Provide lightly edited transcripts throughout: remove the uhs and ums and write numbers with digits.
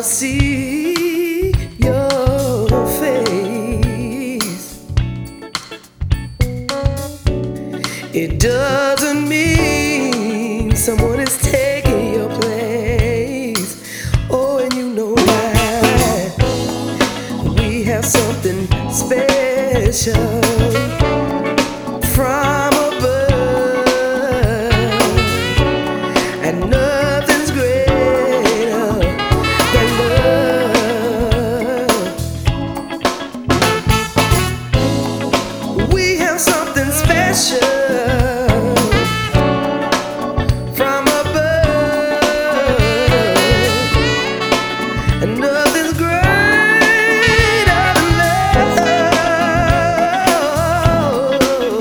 see your face, it doesn't mean someone is taking your place. Oh, and you know that we have something special from above, and nothing's greater than love. We have something special from above, and nothing's greater than love.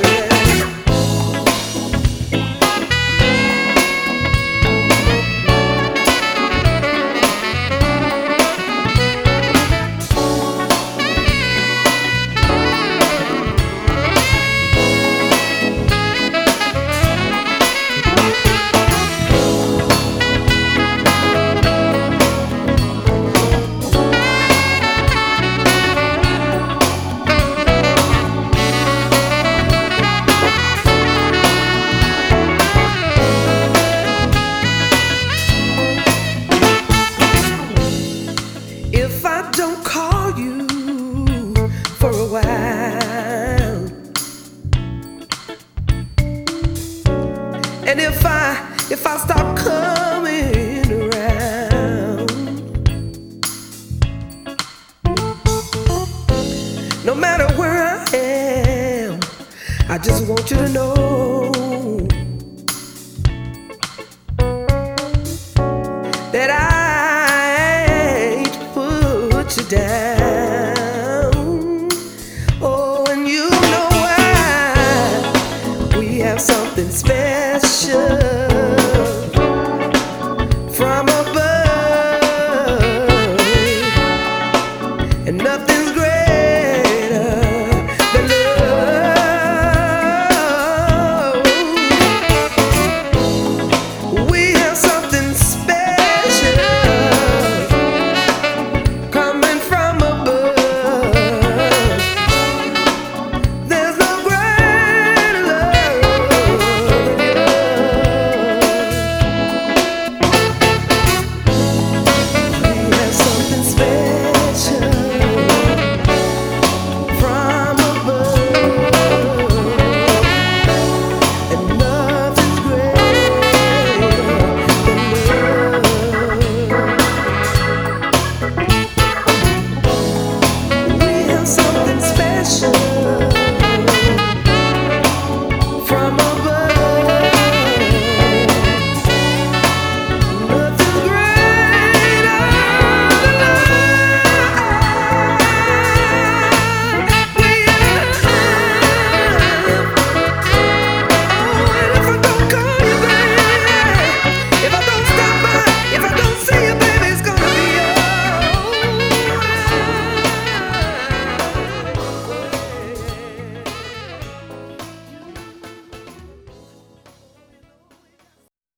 If I don't call you for a while, and if I stop coming around, no matter where I am, I just want you to know that I ain't put you down.